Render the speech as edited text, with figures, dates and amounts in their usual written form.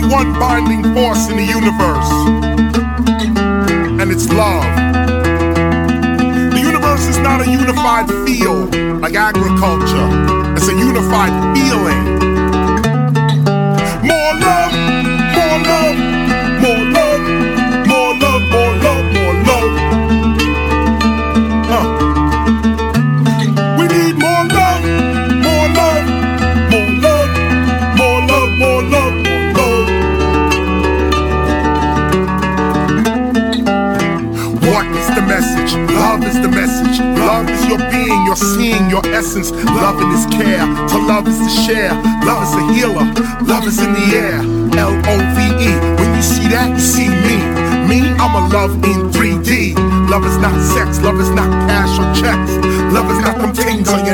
one binding force in the universe, and it's love. The universe is not a unified field like agriculture. It's a unified feeling. More love, more love, more love, more love, more love, more love. We need more love, more love, more love, more love, more love, more love. What is the message? Love is the message. Love is your being, your seeing, your essence. Loving is care. To love is to share. Love is a healer. Love is in the air. L-O-V-E. When you see that, you see me. Me, I'm a love in 3D. Love is not sex. Love is not cash or checks. Love is not them things on your